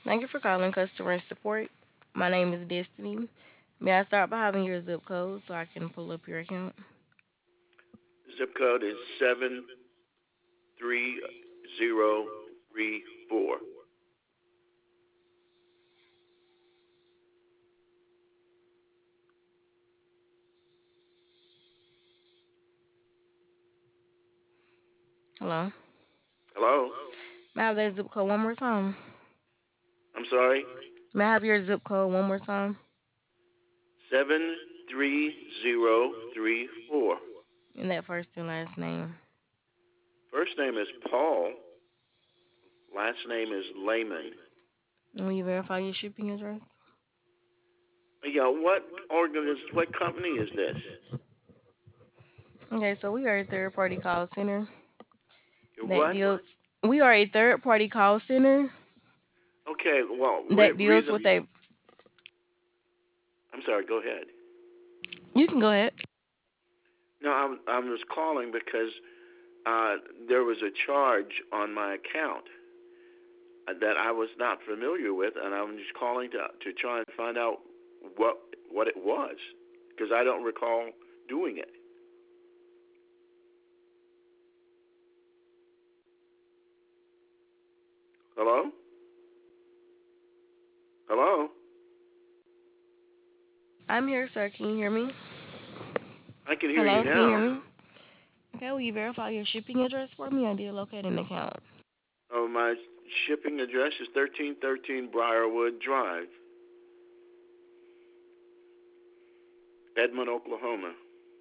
Thank you for calling customer support. My name is Destiny. May I start by having your zip code so I can pull up your account? Zip code is 73034. Hello? Hello? May I have that zip code one more time? I'm sorry? May I have your zip code one more time? 73034. And that first and last name. First name is Paul. Last name is Lehman. And will you verify your shipping address? Yeah, what company is this? Okay, so we are a third party call center that What? deals we are a third party call center Okay, well, that deals reason. with a I'm sorry, go ahead. you can go ahead. No, I was calling because uh, there was a charge on my account that I was not familiar with, and I'm just calling to try and find out what what it was because I don't recall doing it. Hello, hello. I'm here, sir. Can you hear me? I can hear you Hello, can you hear now. me? Okay, will you verify your shipping address for me? I did locate an account. Oh, my shipping address is 1313 Briarwood Drive, Edmond, Oklahoma.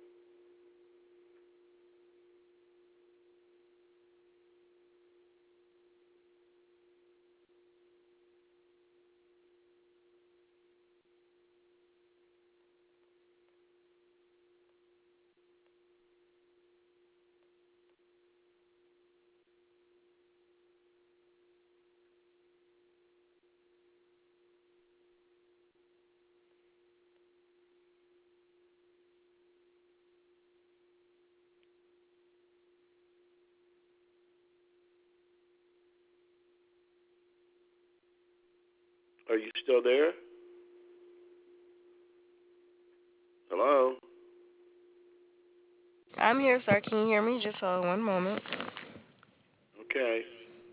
Are you still there? Hello. I'm here, sir. Can you hear me? Just hold one moment. Okay.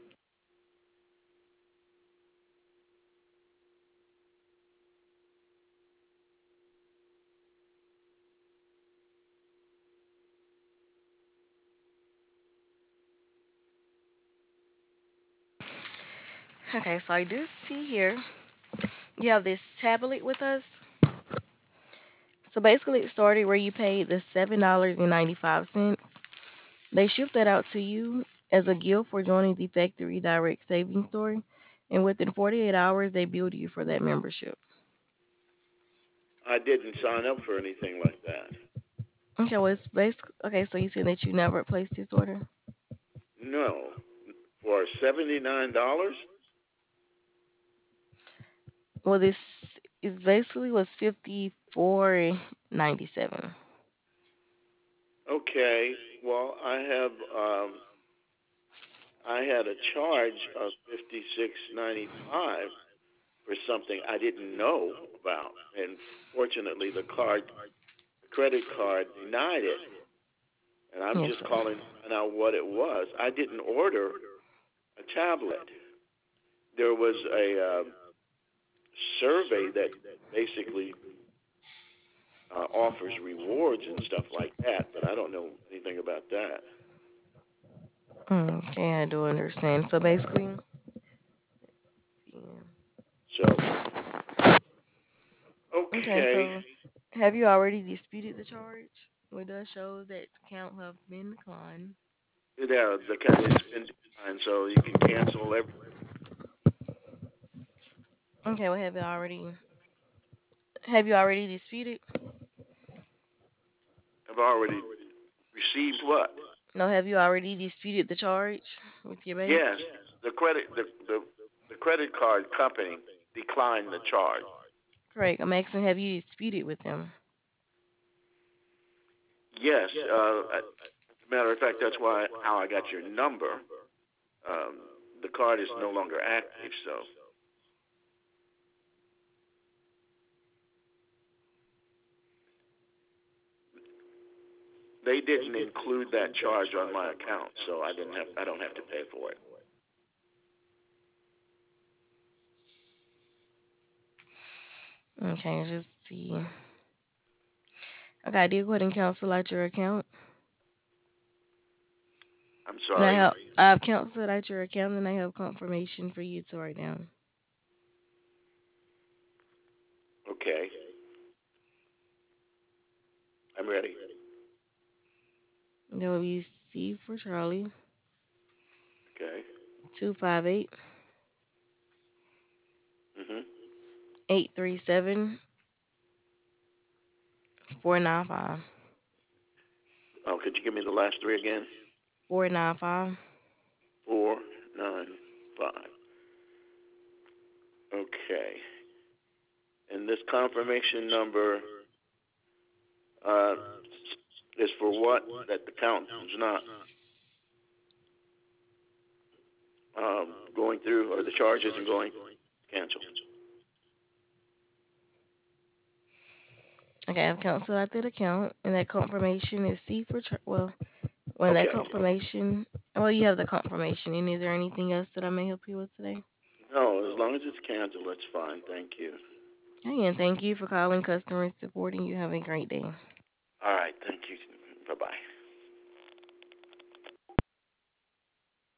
Okay, so I do see here you have this tablet with us. So basically, it started where you paid the $7.95. They shipped that out to you as a gift for joining the Factory Direct Savings Store, and within 48 hours, they billed you for that membership. I didn't sign up for anything like that. Okay, well, it's basically okay. So you said that you never placed this order. No. For $79? Well, this is basically was 54.97. Okay. Well, I had a charge of 56.95 for something I didn't know about, and fortunately the credit card denied it. And I'm Yes, just sir. calling to find out what it was. I didn't order a tablet. There was a survey that basically offers rewards and stuff like that, but I don't know anything about that. Okay, I do understand. So basically, yeah. So, Okay, okay, so have you already disputed the charge? Well, it does show that count have been declined. yeah, it's been declined, so you can cancel every. Okay, well, have you already disputed? I've already received what? No, have you already disputed the charge with your bank? Yes, the credit the credit card company declined the charge. Correct. I'm asking, have you disputed with them? Yes, as a matter of fact, that's why how I got your number. Um, the card is no longer active, so. they didn't include that charge on my account, so I don't have to pay for it. Okay, just see. Okay, I did go ahead and cancel out your account. I'm And sorry. I've canceled out your account and I have confirmation for you to write down. Okay, I'm ready. That will be C for Charlie, Okay. 258 Mhm. 837 495 Oh, could you give me the last three again? 495. 495. Okay. And this confirmation number uh, is for what? That the count is not going through, or the charge isn't going cancel. Okay, I've canceled out that account and that confirmation is C for well, when that Okay. confirmation, well, you have the confirmation. And is there anything else that I may help you with today? No, as long as it's canceled, that's fine. Thank you. Hey, and thank you for calling customer support and you have a great day. All right. Thank